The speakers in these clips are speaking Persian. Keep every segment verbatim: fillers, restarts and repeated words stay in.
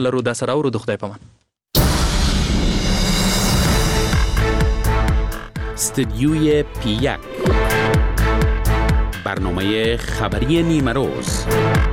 لرو د سره ورو د خدای پامان. استدیوی پی یک، برنامه خبری نیمه روز.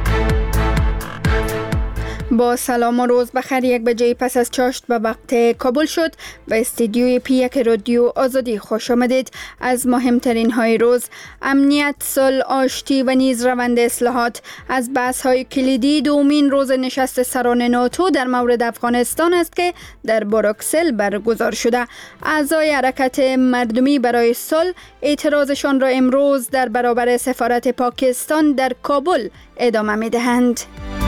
با سلام و روز بخیر. یک بجه پس از چاشت به وقت کابل شد. به استدیوی پی یک رادیو آزادی خوش آمدید. از مهمترین های روز: امنیت، صلح، آشتی و نیز روند اصلاحات از بحث های کلیدی دومین روز نشست سران ناتو در مورد افغانستان است که در بروکسل برگزار شده. اعضای حرکت مردمی برای صلح اعتراضشان را امروز در برابر سفارت پاکستان در کابل ادامه می دهند.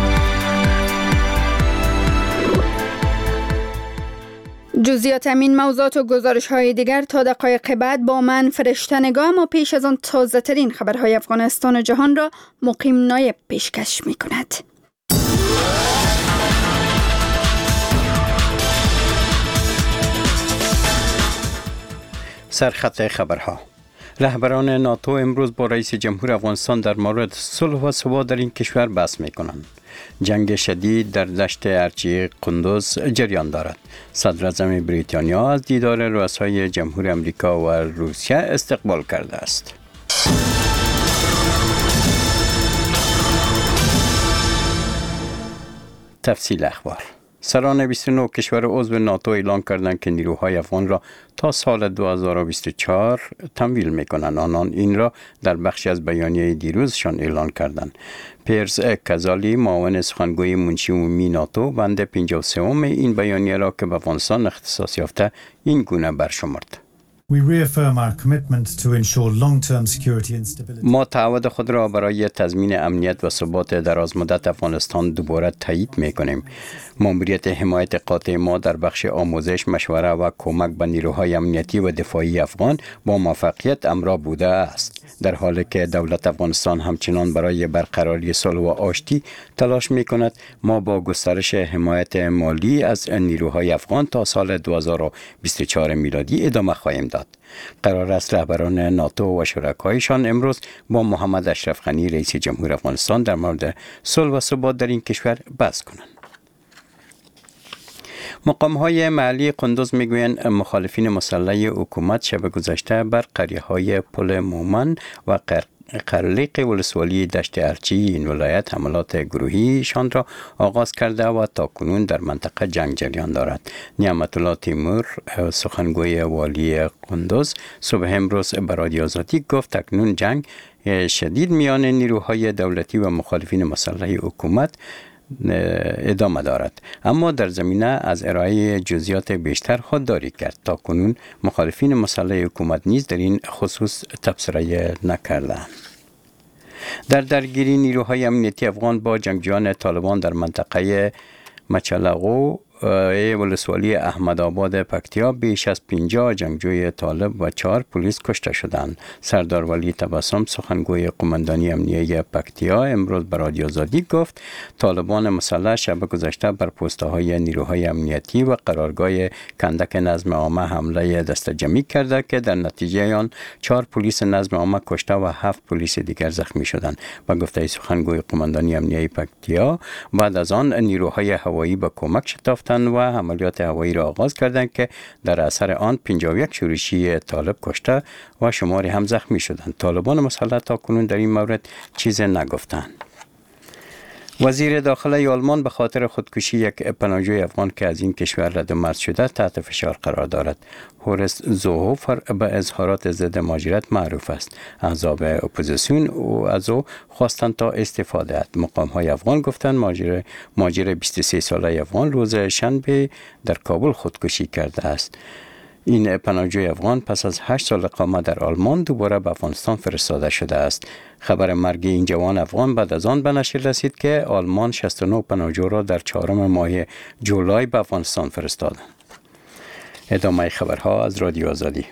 جزئیات این موضوعات و گزارش های دیگر تا دقایق بعد با من فرشته نگاه. ما پیش از آن تازه ترین خبرهای افغانستان و جهان را مقیم نایب پیشکش می کند. سرخط خبرها: رهبران ناتو امروز با رئیس جمهور افغانستان در مورد صلح و ثبات در این کشور بحث می کنند. جنگ شدید در دشت ارچی قندوز جریان دارد. صدر اعظم بریتانیا از دیدار رؤسای جمهور امریکا و روسیه استقبال کرده است. تفصیل اخبار: سران بیست و نه کشور عضو ناتو اعلام کردند که نیروهای افغان را تا سال دو هزار و بیست و چهار تمویل می‌کنند. آنان این را در بخشی از بیانیه دیروزشان اعلان کردند. پیرس کزالی، معاون سخنگوی منشی عمومی ناتو، بند پنجاه و سه این بیانیه را که به افغانستان اختصاص یافته این گونه برشمرد: ما تعهد خود را برای تضمین امنیت و ثبات درازمدت افغانستان دوباره تایید می‌کنیم. ماموریت حمایت قاطع ما در بخش آموزش، مشوره و کمک به نیروهای امنیتی و دفاعی افغان با موفقیت امرا بوده است. در حالی که دولت افغانستان همچنان برای برقراری صلح و آشتی تلاش می‌کند، ما با گسترش حمایت مالی از نیروهای افغان تا سال دو هزار و بیست و چهار میلادی ادامه خواهیم داد. قرار است رهبران ناتو و شرکایشان امروز با محمد اشرف غنی، رئیس جمهور افغانستان، در مورد صلح و ثبات در این کشور بحث کنند. مقام‌های محلی قندوز میگویند مخالفین مسلح حکومت شب گذشته بر قریه‌های پل مومن و قرلیق ولسوالی دشت ارچی این ولایت حملات گروهیشان را آغاز کرده و تاکنون در منطقه جنگ جریان دارد. نعمت الله تیمور، سخنگوی والی قندوز، صبح امروز به رادیو آزادی گفت اکنون جنگ شدید میان نیروهای دولتی و مخالفین مسلح حکومت ادامه دارد، اما در زمینه از ارائه جزئیات بیشتر خودداری کرد. تا کنون مخالفین مسلح حکومت نیز در این خصوص تبصره نکردند. در درگیری نیروهای امنیتی افغان با جنگجویان طالبان در منطقه مچلقو ولسوالی احمد آباد پکتیا بیش از پنجاه جنگجوی طالب و چهار پلیس کشته شدند. سردار ولی تبسم، سخنگوی قماندانی امنیه پکتیا، امروز به رادیو آزادی گفت طالبان مسلح شب گذشته بر پست‌های نیروهای امنیتی و قرارگاه کندک نظم عامه حمله دسته‌جمعی کرده که در نتیجه آن چهار پلیس نظم عامه کشته و هفت پلیس دیگر زخمی شدند. با گفته سخنگوی قماندانی امنیه پکتیا، بعد از آن نیروهای هوایی به کمک شتافتند و عملیات هوایی را آغاز کردند که در اثر آن پنجاه و یک شورشی طالب کشته و شماری هم زخمی شدند. طالبان مسلح تا کنون در این مورد چیز نگفتند. وزیر داخلی آلمان به خاطر خودکشی یک پناهجوی افغان که از این کشور رد و مرز شده تحت فشار قرار دارد. هورست زوهوفر به اظهارات ضد مهاجرت معروف است. احزاب اپوزیسیون او از او خواستند تا استعفا دهد. مقام‌های افغان گفتند مهاجر مهاجر بیست و سه ساله افغان روز شنبه در کابل خودکشی کرده است. این پناهجوی افغان پس از هشت سال اقامت در آلمان دوباره به افغانستان فرستاده شده است. خبر مرگ این جوان افغان بعد از آن به نشر رسید که آلمان شصت و نه پناهجو را در چهارم ماه جولای به افغانستان فرستاد. ادامه خبرها از رادیو آزادی.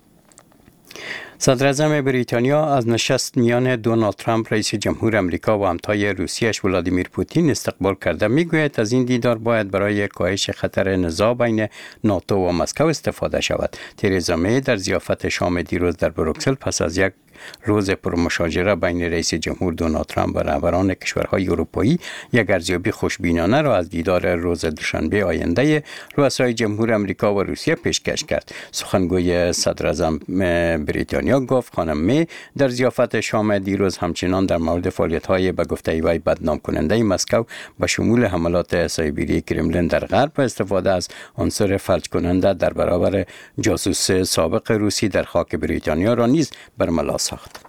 صدر اعظم بریتانیا از نشست میان دونالد ترامپ رئیس جمهور امریکا و همتای روسیه‌اش ولادیمیر پوتین استقبال کرده. میگوید از این دیدار باید برای کاهش خطر نزاع بین ناتو و مسکو استفاده شود. ترزا می در ضیافت شام دیروز در بروکسل پس از یک روز پرمشاجره بین رئیس جمهور دونالد ترامپ و رهبران کشورهای اروپایی یک ارزیابی خوشبینانه را از دیدار روز دوشنبه آینده رؤسای جمهور امریکا و روسیه پیشکش کرد. سخنگوی صدر اعظم بریتانیا گفت خانم می در ضیافت شام دیروز همچنان در مورد فعالیت‌های به گفته وی بدنام کننده مسکو به شمول حملات سایبری کرملین در غرب و استفاده از عنصر فلج کننده در برابر جاسوس سابق روسی در خاک بریتانیا را نیز برملا ساخت.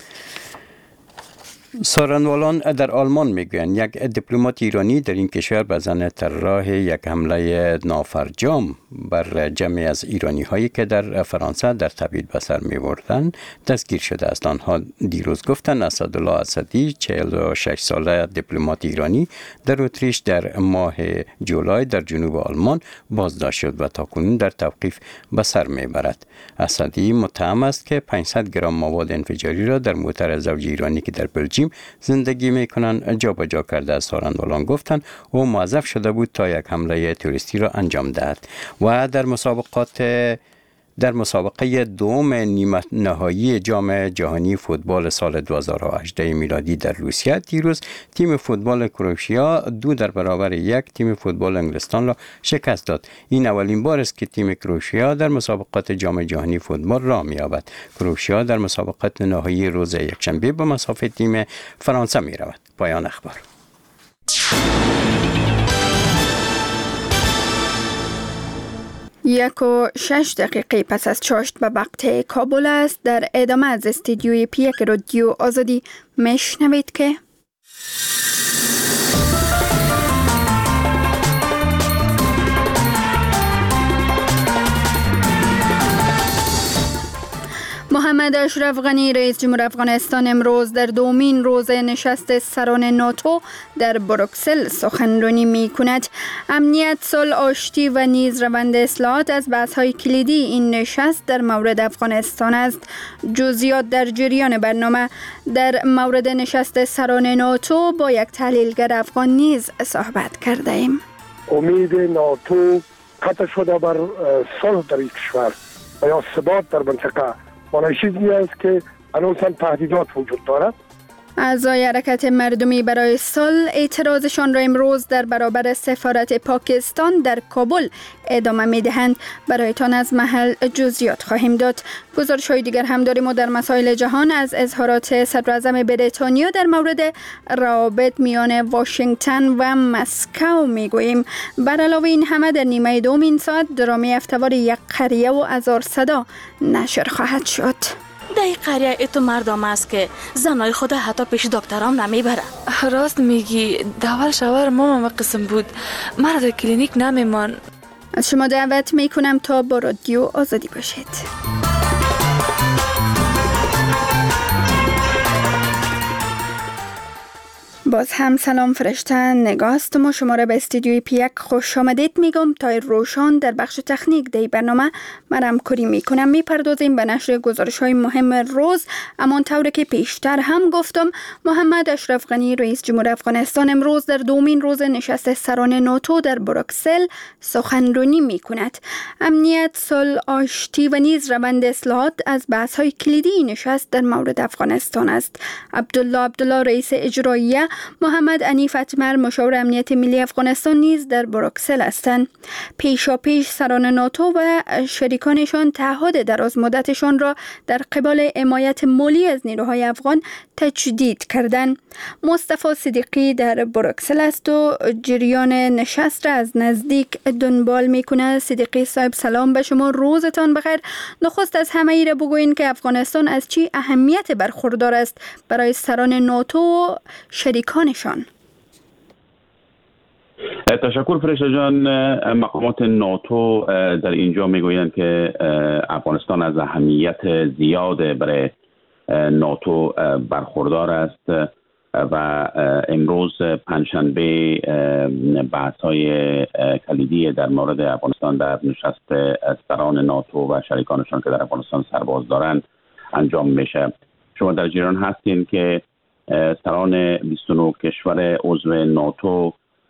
سارنوالان در آلمان میگویند یک دیپلمات ایرانی در این کشور به زن طراح یک حمله نافرجام بر جمعی از ایرانی هایی که در فرانسه در تبعید به سر می بردند دستگیر شده است. آنها دیروز گفتند اسدالله اسدی چهل و شش ساله دیپلمات ایرانی در اتریش در ماه جولای در جنوب آلمان بازداشت شد و تاکنون در توقیف به سر می برد. اسدی متهم است که پانصد گرم مواد انفجاری را در موتر زوج ایرانی که در بلژیم زندگی میکنن جابجا کرده است. سارنوالان گفتند او موظف شده بود تا یک حمله تروریستی را انجام دهد. و در مسابقات در مسابقه دوم نیمه نهایی جام جهانی فوتبال سال دو هزار و هجده میلادی در روسیه دیروز تیم فوتبال کرواتیا دو در برابر یک تیم فوتبال انگلستان را شکست داد. این اولین بار است که تیم کرواتیا در مسابقات جام جهانی فوتبال راه می‌یابد. کرواتیا در مسابقات نهایی روز یکشنبه به مسافت تیم فرانسه می‌رود. پایان اخبار. یک و شش دقیقه پس از چاشت به وقت کابل است. در ادامه از استودیوی پیک رادیو آزادی میشنوید که محمد اشرف غنی رئیس جمهور افغانستان امروز در دومین روز نشست سران ناتو در بروکسل سخنرانی می کند. امنیت، صلح، آشتی و نیز روند اصلاحات از بحث‌های کلیدی این نشست در مورد افغانستان است. جزئیات در جریان برنامه. در مورد نشست سران ناتو با یک تحلیلگر افغان نیز صحبت کرده ایم. امید ناتو قطع شده بر صلح در این کشور و یا ثبات در منطقه مانای چیزی است که هنوز هم تهدیدات وجود دارد. اعضای حرکت مردمی برای صلح اعتراضشان را امروز در برابر سفارت پاکستان در کابل ادامه می‌دهند. برایتان از محل جزئیات خواهیم داد. گزارش‌های دیگر هم داریم و در مسائل جهان از اظهارات صدراعظم بریتانیا در مورد روابط میان واشنگتن و مسکو میگوییم. بر علاوه این همه در نیمه دوم این ساعت درامی هفته‌وار یک قریه و هزار صدا نشر خواهد شد. در این قریه ایتو مردم است که زنای خود حتی پیش دکترام نمیبره. راست میگی، دول شوهر مامم قسم بود، مرا در کلینیک نمیمان. از شما دعوت میکنم تا با رادیو آزادی باشید. باز هم سلام فرشته نگاست. ما شما را به استودیوی پیک خوش آمدید میگم. تا روشان در بخش تکنیک دی برنامه من همکاری میکنم. میپردازیم به نشر گزارش های مهم روز. امان طوری که پیشتر هم گفتم محمد اشرف غنی رئیس جمهور افغانستان امروز در دومین روز نشست سران ناتو در بروکسل سخنرانی میکند. امنیت، صلح، آشتی و نیز روند اصلاحات از بحث های کلیدی نشست در مورد افغانستان است. عبدالله عبدالله رئیس اجراییه، محمد عنیف اتمر مشاور امنیت ملی افغانستان نیز در بروکسل هستند. پیشا پیش سران ناتو و شریکانشان تعهد دراز مدتشان را در قبال حمایت مالی از نیروهای افغان تجدید کردند. مصطفی صدیقی در بروکسل است و جریان نشست را از نزدیک دنبال میکنه. صدیقی صاحب سلام به شما، روزتان بخیر. نخست از همه ای را بگوین که افغانستان از چی اهمیت برخوردار است برای سران ناتو و شریکانشان؟ تشکر فرشته جان. مقامات ناتو در اینجا میگویند که افغانستان از اهمیت زیاد برای ناتو برخوردار است و امروز پنجشنبه بحث‌های کلیدی در مورد افغانستان در نشست سران ناتو و شریکانشان که در افغانستان سرباز دارند انجام میشه. شما در جریان هستین که سران بیست و نه کشور عضو ناتو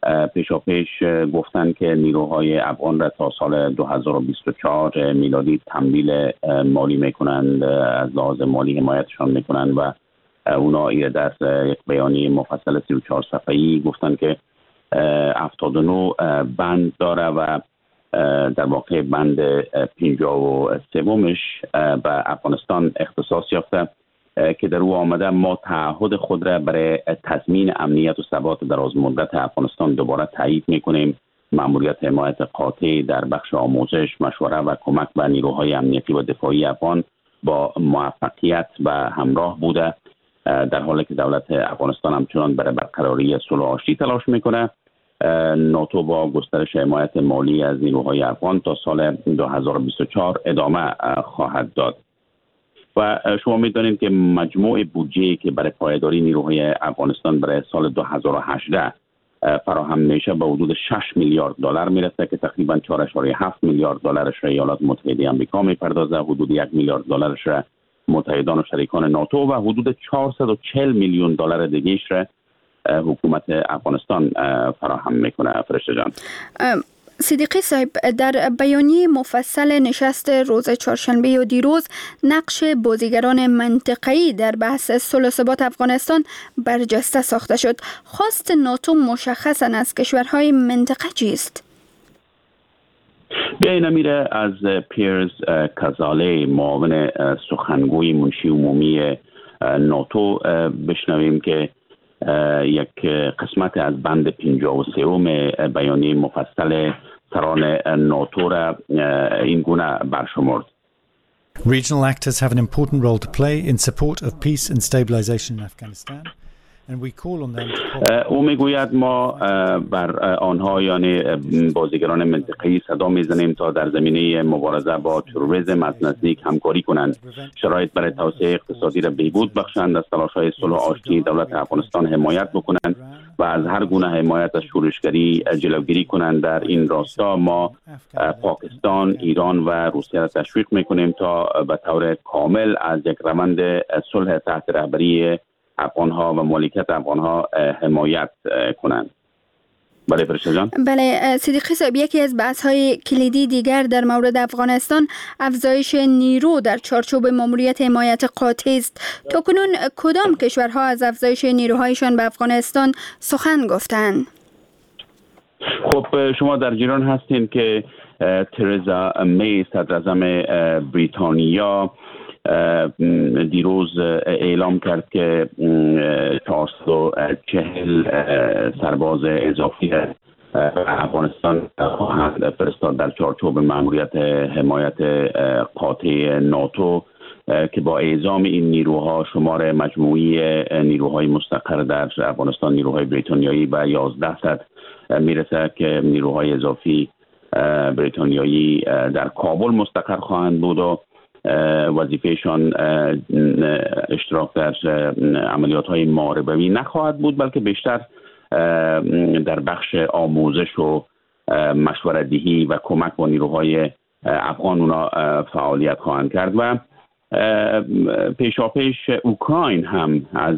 پیشاپیش گفتن که نیروهای افغان را تا سال دو هزار و بیست و چهار میلادی تمویل مالی میکنند، از لحاظ مالی حمایتشان میکنند و اونا در یک بیانیه مفصل سی و چهار صفحه‌ای گفتن که هفتاد و نه بند داره و در واقع بند پنجاه و سومش به افغانستان اختصاص یافته که در او آمده ما تعهد خود را برای تضمین امنیت و ثبات دراز مدت افغانستان دوباره تایید میکنیم. مأموریت حمایت قاطع در بخش آموزش، مشوره و کمک به نیروهای امنیتی و دفاعی افغان با موفقیت و همراه بوده، در حالی که دولت افغانستان همچنان برای برقراری صلح و آشتی تلاش میکنه. ناتو با گسترش حمایت مالی از نیروهای افغان تا سال دو هزار و بیست و چهار ادامه خواهد داد و شما میدانید که مجموع بودجه که برای پایداری نیروهای افغانستان برای سال دو هزار و هجده فراهم میشه به حدود شش میلیارد دلار میرسه که تقریبا چهار و هفت میلیارد دلارش را ایالات متحده آمریکا میپردازه، حدود یک میلیارد دلارش را متحدان و شریکان ناتو و حدود چهارصد و چهل میلیون دلار دیگه‌اش را حکومت افغانستان فراهم میکنه. فرشته جان. صدیقی صاحب، در بیانیه مفصل نشست روز چهارشنبه و دیروز نقش بازیگران منطقه‌ای در بحث صلح و ثبات افغانستان برجسته ساخته شد. خواست ناتو مشخصاً از کشورهای منطقه چیست؟ بیایید میره از پیرز کازاله، معاون سخنگوی منشی عمومی ناتو، بشنویم که یک قسمت از بند پنجاه و سوم بیانیه مفصل سران ناتو را این گونه برشمرد. Regional actors have an important role to play in support of peace and stabilization in Afghanistan. او میگوید ما بر آنها یعنی بازیگران منطقه‌ای صدا میزنیم تا در زمینه مبارزه با تروریسم از نزدیک همکاری کنند، شرایط برای توسعه اقتصادی را بهبود بخشند، از تلاش‌های صلح و آشتی دولت افغانستان حمایت بکنند و از هر گونه حمایت از شورشگری جلوگیری کنند. در این راستا ما پاکستان، ایران و روسیه را تشویق میکنیم تا به طور کامل از یک روند صلح تحت رهبری افغان‌ها و مالکیت افغان‌ها حمایت کنند. بله فرشته جان. بله صدیقی صاحب، یکی از بحث‌های کلیدی دیگر در مورد افغانستان افزایش نیرو در چارچوب ماموریت حمایت قاطع است. تاکنون کدام کشورها از افزایش نیروهایشان به افغانستان سخن گفتند؟ خب شما در جریان هستین که ترزا می صدر اعظم بریتانیا دیروز اعلام کرد که چهارصد و چهل سرباز اضافی افغانستان خواهند فرستاد در چارچوب مأموریت حمایت قاطع ناتو که با اعزام این نیروها شمار مجموعی نیروهای مستقر در افغانستان، نیروهای بریتانیایی به یازده صد میرسه که نیروهای اضافی بریتانیایی در کابل مستقر خواهند بود و وظیفهشان اشتراک در عملیات های محاربوی نخواهد بود، بلکه بیشتر در بخش آموزش و مشورت دهی و کمک با نیروهای افغان اونا فعالیت خواهند کرد. و پیشاپیش اوکراین هم از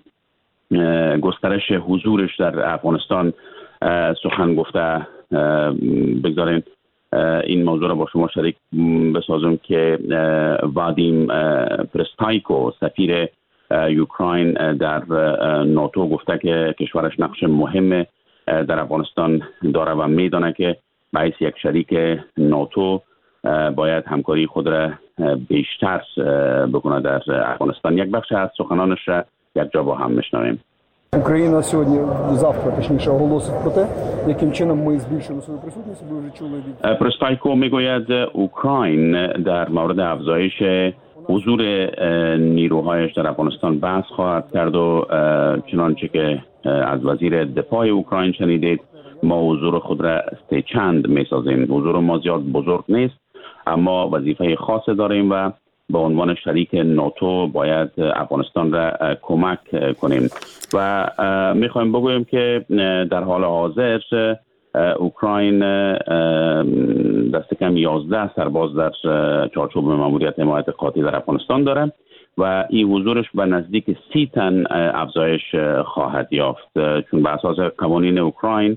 گسترش حضورش در افغانستان سخن گفته. بگذارین این موضوع را با شما شریک بسازم که وادیم پرستایکو سفیر اوکراین در ناتو گفته که کشورش نقش مهم در افغانستان داره و میدانه که به حیث یک شریک ناتو باید همکاری خود را بیشتر بکنه در افغانستان. یک بخش از سخنانش را یک جا با هم میشنویم. Україна сьогодні, завтра, точніше, оголосить про те, яким чином ми збільшуємо свою присутність. Ви вже чули від... پرستایکو میگوید اوکراین در مورد افزایش حضور نیروهایش در افغانستان بحث خواهد کرد و چنانچه که از وزیر دفاع اوکراین شنیدید ما حضور خود را سه چند میسازیم. حضور ما زیاد بزرگ نیست اما وظیفه خاص داریم و به عنوان شریک ناتو باید افغانستان را کمک کنیم و میخوایم بگویم که در حال حاضر اوکراین دست کم یازده سرباز در چارچوب ماموریت حمایت قاطع در افغانستان داره و این حضورش به نزدیک سی تن افزایش خواهد یافت، چون به اساس قوانین اوکراین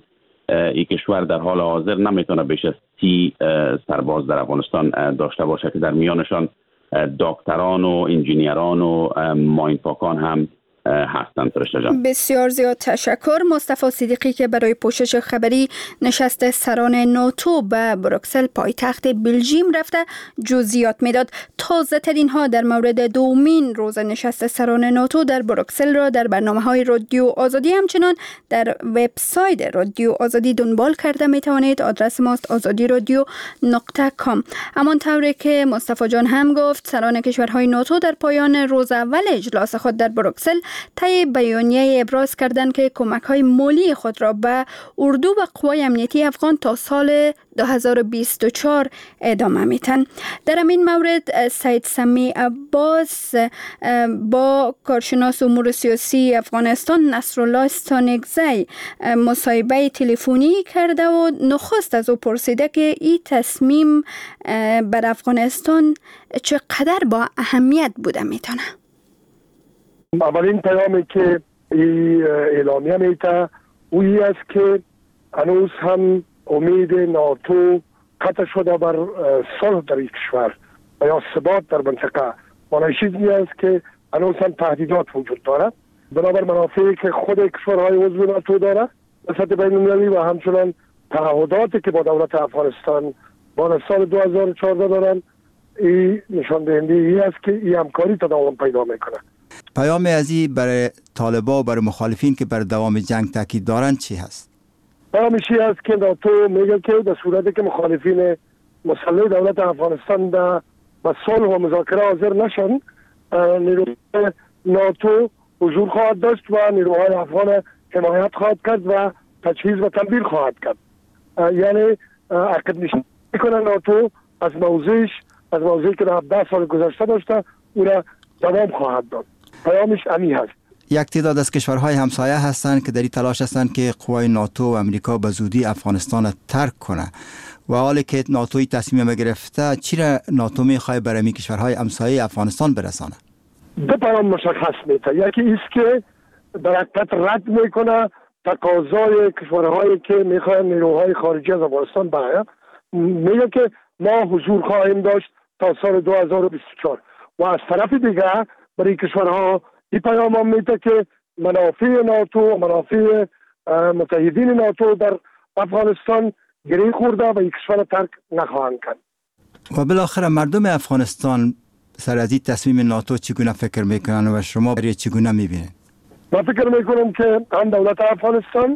این کشور در حال حاضر نمیتونه بیش از سی سرباز در افغانستان داشته باشه که در میانشان دکتران و انجینیران و ماینپاکان هم هستند. فرشته جان بسیار زیاد تشکر. مصطفی صدیقی که برای پوشش خبری نشست سران ناتو به بروکسل پایتخت بلژیم رفته جزئیات میداد. تازه ترین ها در مورد دومین روز نشست سران ناتو در بروکسل را در برنامه های رادیو آزادی همچنان در وبسایت رادیو آزادی دنبال کرده می توانید. آدرس ماست آزادی رادیو نقطه کام. همان طوری که مصطفی جان هم گفت، سران کشورهای ناتو در پایان روز اول اجلاس خود در بروکسل طی بیانیه ابراز کردند که کمک‌های مالی خود را به اردو و قوای امنیتی افغان تا سال دو هزار و بیست و چهار ادامه میتن. در این مورد سید سمی عباس با کارشناس امور سیاسی افغانستان نصرالله استانکزی مصاحبه تلفنی کرده و نخست از او پرسیده که این تصمیم بر افغانستان چقدر با اهمیت بوده میتونه. اولین پیامی که این اعلامیه میته اوی است که هنوز هم امید ناتو قطع شده بر صلح در این کشور و یا ثبات در منطقه. معنی چیزی است که هنوز هم تهدیدات وجود داره بنابر منافعی که خود کشورهای عضو ناتو داره به سطح بین‌المللی و همچنان تعهداتی که با دولت افغانستان بعد سال دو هزار و چهارده دارن. این نشان دهنده ای است که این همکاری تداوم پیدا میکنه. پیام ازی برای طالبا و برای مخالفین که بر دوام جنگ تاکید دارند چی هست؟ پیامش این است که ناتو میگه که در صورتی که مخالفین مسلح دولت افغانستان در صلح و مذاکره حاضر نشن، نیروهای ناتو حضور خواهد داشت و نیروهای افغان حمایت خواهد کرد و تجهیز و تمویل خواهد کرد. یعنی عقب نشینی میکنه ناتو از موضعش، از موضعی که در هفده سال گذشته داشته او را دوام خواهد داد. پیامش امی هست. یک تعداد از کشورهای همسایه هستند که در این تلاش هستند که قوای ناتو و امریکا به زودی افغانستان را ترک کنه و حالی که ناتوی تصمیم گرفته، چی را ناتو میخواد برای این کشورهای همسایه افغانستان برسانه؟ دو پیام مشخص میته. یکی است که در حقیقت رد میکنه تقاضای کشورهایی که میخوان نیروهای خارجی از افغانستان بیاید. میگه که ما حضور خواهیم داشت تا سال دو هزار و بیست و چهار و از طرف دیگه برای کشورها این پیام هم میده که منافع ناتو و منافع متحدین ناتو در افغانستان گره خورده و این کشور ترک نخواهند کرد. و بالاخره مردم افغانستان سر از این تصمیم ناتو چگونه فکر میکنن و شما برای چگونه میبینید؟ من فکر میکنم که هم دولت افغانستان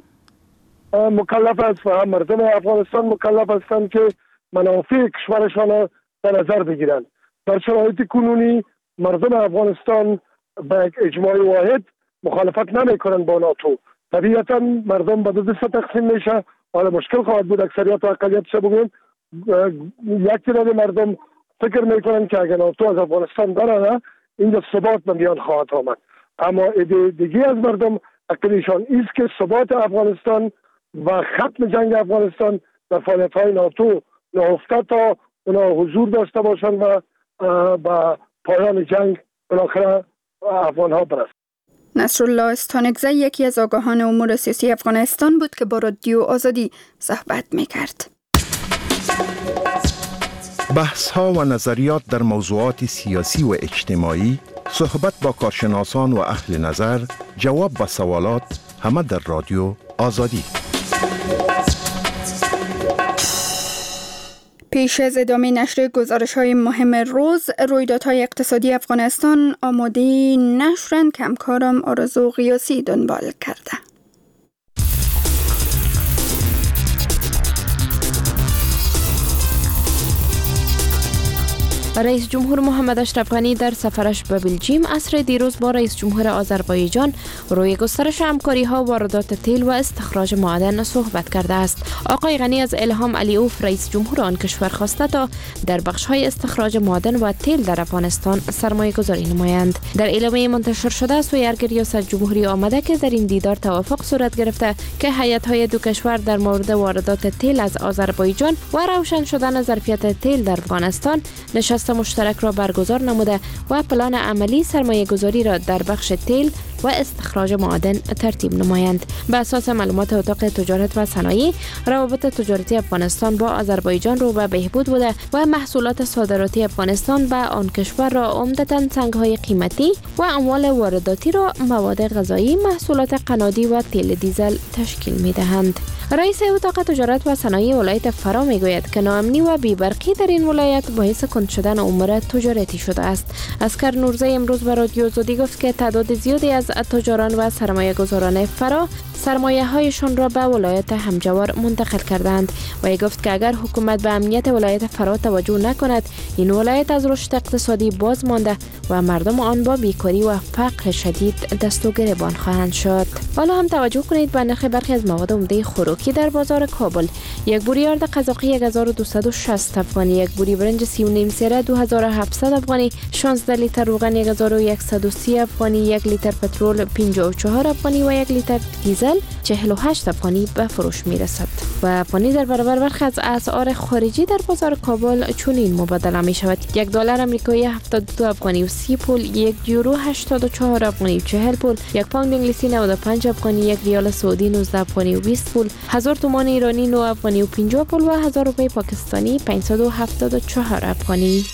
مکلف است و هم مردم افغانستان مکلف هستند که منافع کشورشان در نظر بگیرند. در شرایط کنونی مردم افغانستان به یک اجماع واحد مخالفت نمی کنند با ناتو. طبیعتا مردم به دو دسته تقسیم میشه. حالا مشکل خواهد بود اکثریت و اقلیتش بگویم. یک تعداد مردم فکر میکنند که اگر ناتو از افغانستان برآید اینجا ثبات به میان خواهد آمد. اما دیگه از مردم عقیدهشان است که ثبات افغانستان و ختم جنگ افغانستان در فعالیت‌های ناتو نهفته تا اونا حضور داشته باشند و با پایان جنگ بالاخره افغان‌ها برسند. نصرالله استانکزی یکی از آگاهان امور سیاسی افغانستان بود که با رادیو آزادی صحبت می‌کرد. بحث‌ها و نظریات در موضوعات سیاسی و اجتماعی، صحبت با کارشناسان و اهل نظر، جواب به سوالات، همه در رادیو آزادی. پیش از ادامه نشر گزارش‌های مهم روز، رویدادهای اقتصادی افغانستان آماده نشرند که همکارم آرزو قیاسی دنبال کرده. رئیس جمهور محمد اشرف غنی در سفرش به بلژیم عصر دیروز با رئیس جمهور آذربایجان روی گسترش همکاری‌ها، واردات تیل و استخراج معدن صحبت کرده است. آقای غنی از الهام علیوف رئیس جمهور آن کشور خواسته تا در بخش‌های استخراج معدن و تیل در افغانستان سرمایه‌گذاری نمایند. در اعلامیه منتشر شده سوی ریاست جمهوری آمده که در این دیدار توافق صورت گرفته که هیئت‌های دو کشور در مورد واردات تیل از آذربایجان و روشن شدن ظرفیت تیل در افغانستان نشست مشترک را برگزار نموده و پلان عملی سرمایه گذاری را در بخش تیل، و استخراج معادن ترتیب نمایند. به اساس معلومات اتاق تجارت و صنایع، روابط تجارتی افغانستان با آذربایجان رو به بهبود بوده و محصولات صادراتی افغانستان به آن کشور را عمدتاً سنگ‌های قیمتی و اموال وارداتی را مواد غذایی، محصولات قنادی و تیل دیزل تشکیل می‌دهند. رئیس اتاق تجارت و صنایع ولایت فرا میگوید که ناامنی و بی‌برقی در این ولایت باعث کند شدن امور تجارتی شده است. اسکر نورزی امروز به رادیو آزادی گفت که تعداد زیادی از تجاران و سرمایه‌گذاران فرا سرمایه هایشان را به ولایت همجوار منتقل کردند و گفت که اگر حکومت به امنیت ولایت فرا توجه نکند، این ولایت از رشد اقتصادی باز مانده و مردم آن با بیکاری و فقر شدید دست و گریبان خواهند شد. حالا هم توجه کنید به نرخ برخی از مواد عمده خوراکی در بازار کابل. یک بوری آرد قزاقی یک هزار و دویست و شصت افغانی، یک بوری برنج سی و نیم سره دو هزار و هفتصد افغانی، شانزده لیتر روغن یک هزار و صد و سی افغانی، یک لیتر پترول پنجاه و چهار افغانی و یک لیتر دیزل چهل و هشت افغانی به فروش می رسد. و افغانی در برابر برخی از اسعار خارجی در بازار کابل چنین مبادله می شود: یک دلار آمریکایی هفتاد و دو افغانی و سی پول، یک یورو هشتاد و چهار افغانی و چهل پول، یک پوند انگلیسی نود و پنج افغانی، یک ریال سعودی نوزده افغانی و بیست پول، هزار تومان ایرانی نه افغانی و پنجاه پول و هزار روپیه پاکستانی پانصد و هفتاد و چهار افغانی.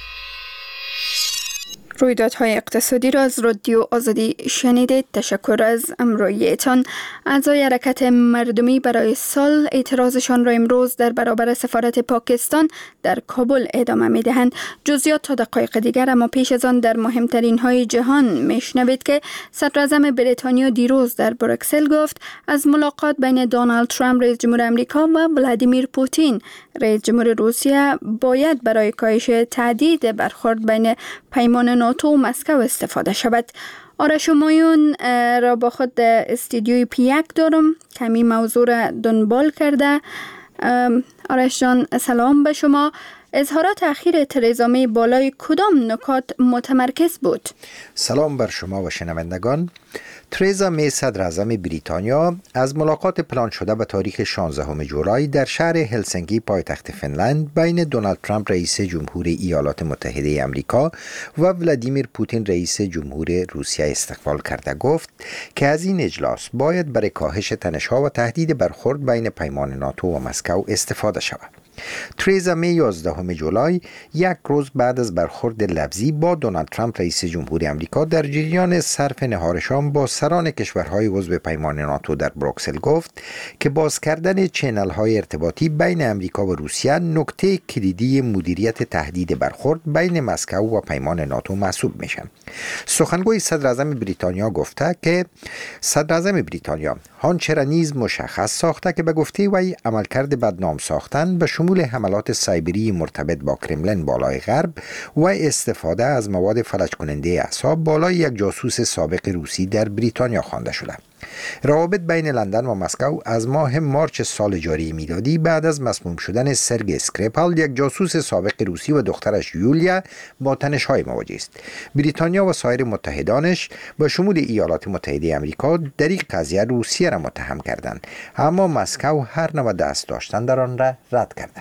رویدادهای اقتصادی را از رادیو آزادی شنیدید. تشکر از همراهیتان. اعضای حرکت مردمی برای سال اعتراضشان را امروز در برابر سفارت پاکستان در کابل ادامه می دهند. جزئیات تا دقایق دیگر، اما پیش از آن در مهمترین های جهان میشنوید که صدر اعظم بریتانیا دیروز در بروکسل گفت از ملاقات بین دونالد ترامپ رئیس جمهور آمریکا و ولادیمیر پوتین رئیس جمهور روسیه باید برای کاهش تهدید برخورد بین پیمان ناتو و مسکو استفاده شود. آرش مایون را با خود استودیوی پی یک دارم، کمی موضوع را دنبال کرده. آرش جان سلام به شما. اظهارات اخیر ترزا می بالای کدام نکات متمرکز بود؟ سلام بر شما و شنوندگان. ترزا می صدر اعظم بریتانیا از ملاقات پلان شده به تاریخ شانزدهم جولای در شهر هلسینکی پایتخت فنلند بین دونالد ترامپ رئیس جمهور ایالات متحده آمریکا و ولادیمیر پوتین رئیس جمهور روسیه استقبال کرده. گفت که از این اجلاس باید برای کاهش تنش‌ها و تهدید برخورد بین پیمان ناتو و مسکو استفاده شود. ترزا می یازدهم جولای، یک روز بعد از برخورد لفظی با دونالد ترامپ رئیس جمهور آمریکا در جریان صرف نهار شام با سران کشورهای عضو پیمان ناتو در بروکسل گفت که باز کردن چنل‌های ارتباطی بین آمریکا و روسیه نکته کلیدی مدیریت تهدید برخورد بین مسکو و پیمان ناتو محسوب میشن. سخنگوی صدر اعظم بریتانیا گفته که صدر اعظم بریتانیا آنچه را نیز مشخص ساخته که به گفته وی عملکرد بدنام ساختن به شمول حملات سایبری مرتبط با کرملین بالای غرب و استفاده از مواد فلج کننده اعصاب بالای یک جاسوس سابق روسی در بریتانیا خوانده شده. روابط بین لندن و مسکو از ماه مارچ سال جاری میلادی بعد از مسموم شدن سرگئی اسکریپال، یک جاسوس سابق روسی، و دخترش یولیا با تنش‌های مواجه است. بریتانیا و سایر متحدانش به شمول ایالات متحده آمریکا در این قضیه روسیه را متهم کردند، اما مسکو هر نوع دست داشتن در آن را رد کرده.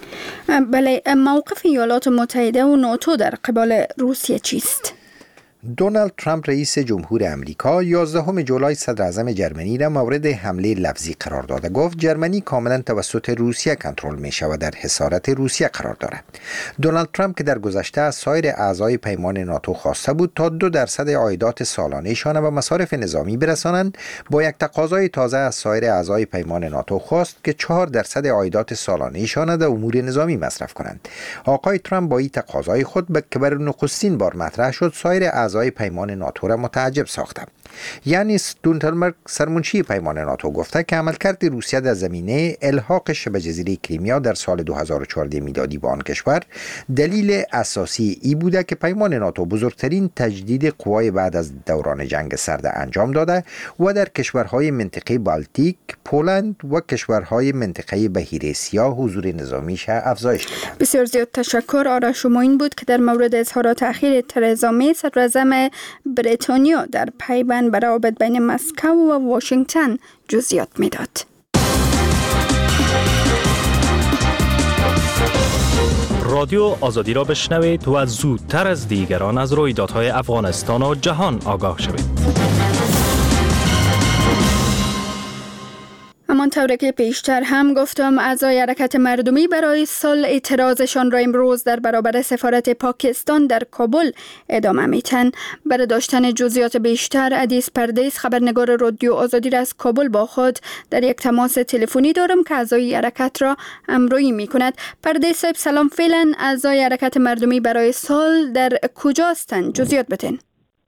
بله، موقف ایالات متحده و ناتو در قبال روسیه چیست؟ دونالد ترامپ رئیس جمهور آمریکا یازدهم جولای صدر اعظم جرمنی را مورد حمله لفظی قرار داده. گفت جرمنی کاملا توسط روسیه کنترل می شود و در حصارت روسیه قرار دارد. دونالد ترامپ که در گذشته از سایر اعضای پیمان ناتو خواسته بود تا دو درصد عایدات سالانه‌شان به مصارف نظامی برسانند، با یک تقاضای تازه از سایر اعضای پیمان ناتو خواست که چهار درصد عایدات سالانه‌شان در امور نظامی مصرف کنند. آقای ترامپ با این تقاضای خود به که بر نخستین بار مطرح شد سایر اعضای پیمان ناتو را متعجب ساخته. یعنی ستولتنبرگ سرمنشی پیمان ناتو گفته که عملکرد روسیه در زمینه الحاق شبه جزیره کریمیا در سال دو هزار و چهارده میلادی با آن کشور دلیل اساسی ای بوده که پیمان ناتو بزرگترین تجدید قوای بعد از دوران جنگ سرد انجام داده و در کشورهای منطقه بالتیک، پولند و کشورهای منطقه بحیره سیاه حضور نظامیش افزایش داده. بسیار زیاد تشکر. آرش شما این بود که در مورد اظهارات اخیر ترزا می صدر اعظم بریتانیا در پیوند بر روابط بین مسکو و واشنگتن جزئیات میداد. رادیو آزادی را بشنوید و زودتر از دیگران از رویدادهای افغانستان و جهان آگاه شوید. همانطور که پیشتر هم گفتم، اعضای حرکت مردمی برای صلح اعتراضشان را امروز در برابر سفارت پاکستان در کابل ادامه میتن. برای داشتن جزئیات بیشتر، ادیس پردیس خبرنگار رادیو آزادی را از کابل با خود در یک تماس تلفنی دارم که اعضای حرکت را همراهی میکند. پردیس صاحب سلام. فعلا اعضای حرکت مردمی برای صلح در کجاستند؟ جزئیات بتین.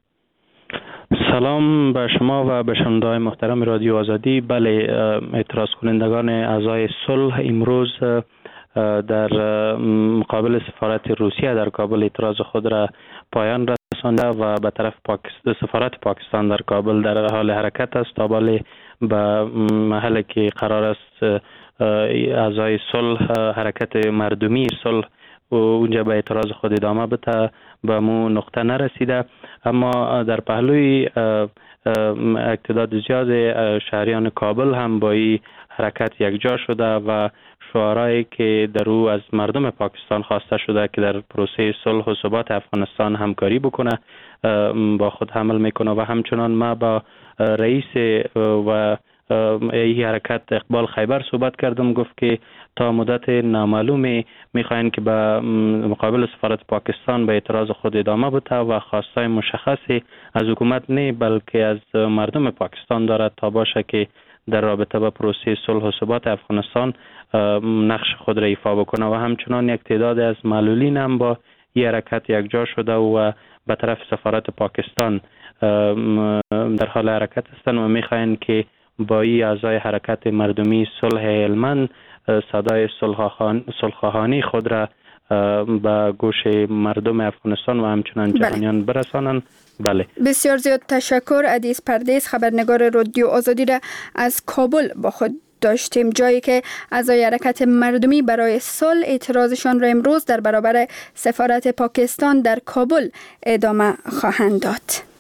سلام به شما و به شنونده‌های محترم رادیو آزادی. بله، اعتراض کنندگان اعضای صلح امروز در مقابل سفارت روسیه در کابل اعتراض خود را پایان رسانده و به طرف پاکستان، سفارت پاکستان در کابل در حال حرکت است تا بله به محلی که قرار است اعضای صلح، حرکت مردمی صلح و اونجا به اعتراض خود ادامه بده، به مو نقطه نرسیده. اما در پهلوی اعتداد زیاد شهریان کابل هم با این حرکت یکجا شده و شعارهایی که در او از مردم پاکستان خواسته شده که در پروسه صلح و ثبات افغانستان همکاری بکنه با خود حمل میکنه. و همچنان ما با رئیس و این حرکت اقبال خیبر صحبت کردم، گفت که تا مدت نامعلومی میخواین که به مقابل سفارت پاکستان به اعتراض خود ادامه بده و خواستای مشخصی از حکومت نه بلکه از مردم پاکستان دارد تا باشه که در رابطه با پروسه صلح و ثبات افغانستان نقش خود را ایفا بکنه. و همچنان یک تعداد از معلولین هم با این حرکت یکجا شده و به طرف سفارت پاکستان در حال حرکت هستند و میخواین که با این اعضای حرکت مردمی صلح هلمند صدای صلح‌خواهانی خود را به گوش مردم افغانستان و همچنان جهانیان برسانند. بله، بسیار زیاد تشکر. ادیس پردیس خبرنگار رادیو آزادی را از کابل با خود داشتیم، جایی که اعضای حرکت مردمی برای صلح اعتراضشان را امروز در برابر سفارت پاکستان در کابل ادامه خواهند داد.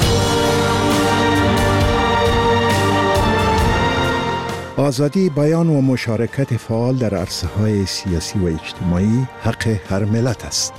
آزادی بیان و مشارکت فعال در عرصه‌های سیاسی و اجتماعی حق هر ملت است.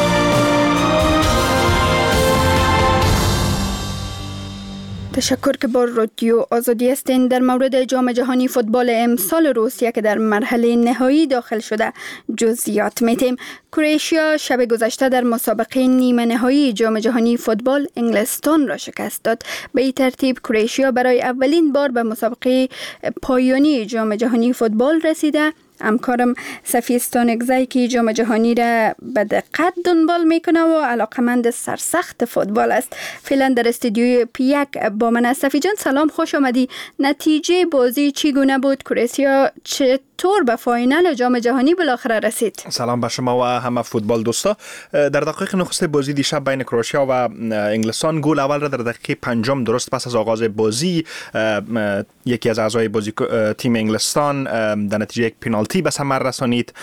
تشکر که با رادیو آزادی هستین. در مورد جام جهانی فوتبال امسال روسیه که در مرحله نهایی داخل شده جزئیات میتیم. کرواتیا شب گذشته در مسابقه نیمه نهایی جام جهانی فوتبال انگلستان را شکست داد. به این ترتیب کرواتیا برای اولین بار به مسابقه پایانی جام جهانی فوتبال رسیده. همکارم صفی استانگزی که جام جهانی را به دقت دنبال میکنه و علاقمند سرسخت فوتبال است، فعلا در استودیوی پی یک با من است. صفی جان سلام، خوش آمدی. نتیجه بازی چگونه بود؟ کرواتیا چطور به فاینال جام جهانی بالاخره رسید؟ سلام به شما و همه فوتبال دوستا. در دقایق نخست بازی دیشب بین کرواتیا و انگلستان، گل اول را در دقیقه پنجم درست پس از آغاز بازی یکی از اعضای بازی تیم انگلستان در نتیجه یک پنالتی به ثمر رسانید.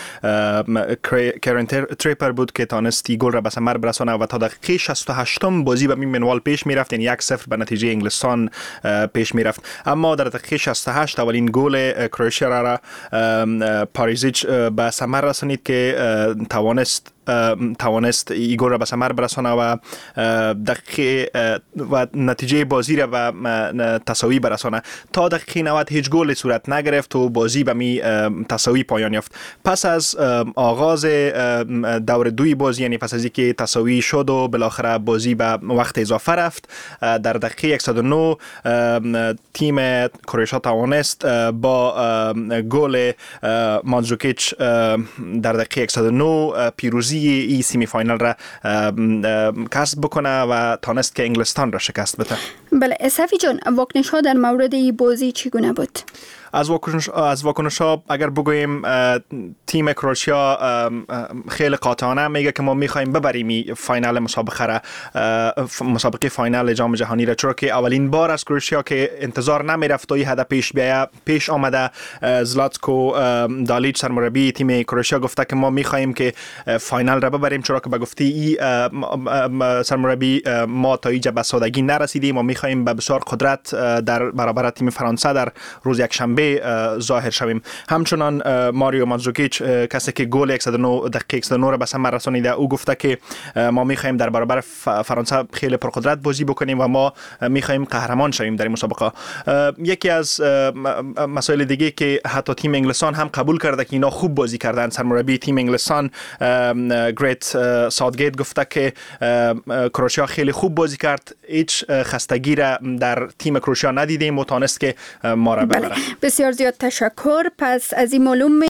کرن تریپر بود که تانستی گل را به ثمر برسانه و تا دقیقه شصت و هشت بازی به این منوال پیش میرفت، یعنی یک صفر به نتیجه انگلستان پیش میرفت. اما در دقیقه شصت و هشت اولین گل کرواتیا را پاریزیچ به ثمر رسانید که توانست توانست ای گل را به ثمر برسانه و دقیقه و نتیجه بازی را به تساوی برسانه. تا دقیقه نود هیچ گل صورت نگرفت و بازی به می تساوی پایان یافت. پس از آغاز دور دوی بازی، یعنی پس از اینکه تساوی شد و بالاخره بازی به وقت اضافه رفت، در دقیقه صد و نه تیم کرواتیا توانست با گل مانزوکیچ در دقیقه صد و نه پیروزی ای سیمی فاینال را کسب بکنه و تانست که انگلستان را شکست بده. بله صفی جان، واکنش ها در مورد این بازی چگونه بود؟ از واکنش از واکنش ها اگر بگوییم، تیم کرواتیا خیلی قاطعانه میگه که ما میخوایم ببریم فاینال مسابقه را، مسابقه فاینال جام جهانی را، چرا که اولین بار از کرواتیا که انتظار نمیرفت و این هدف پیش بیاید پیش آمده. زلاتکو دالیچ سرمربی تیم کرواتیا گفته که ما میخوایم که فاینال را ببریم، چرا که به گفته ای سرمربی ما تا اینجا به سادگی نرسیدیم، ما میخوایم می‌خواهیم به بسیار قدرت در برابر تیم فرانسه در روز یک شنبه ظاهر شویم. همچنان ماریو مانزوکیچ کسی که گل صد و نه دقیقه صد و نه را به ثمر رسانیده، او گفته که ما می‌خواهیم در برابر فرانسه خیلی پرقدرت بازی بکنیم و ما می‌خواهیم قهرمان شویم در این مسابقه. یکی از مسائل دیگه که حتی تیم انگلستان هم قبول کرده که اینا خوب بازی کردن. سرمربی تیم انگلستان گریت ساوتگیت گفته که کرواتیا خیلی خوب بازی کرد، هیچ خستگی را در تیم کرواتیا ندیدیم و تانست که ما را ببره. بله. بسیار زیاد تشکر. پس از این معلوم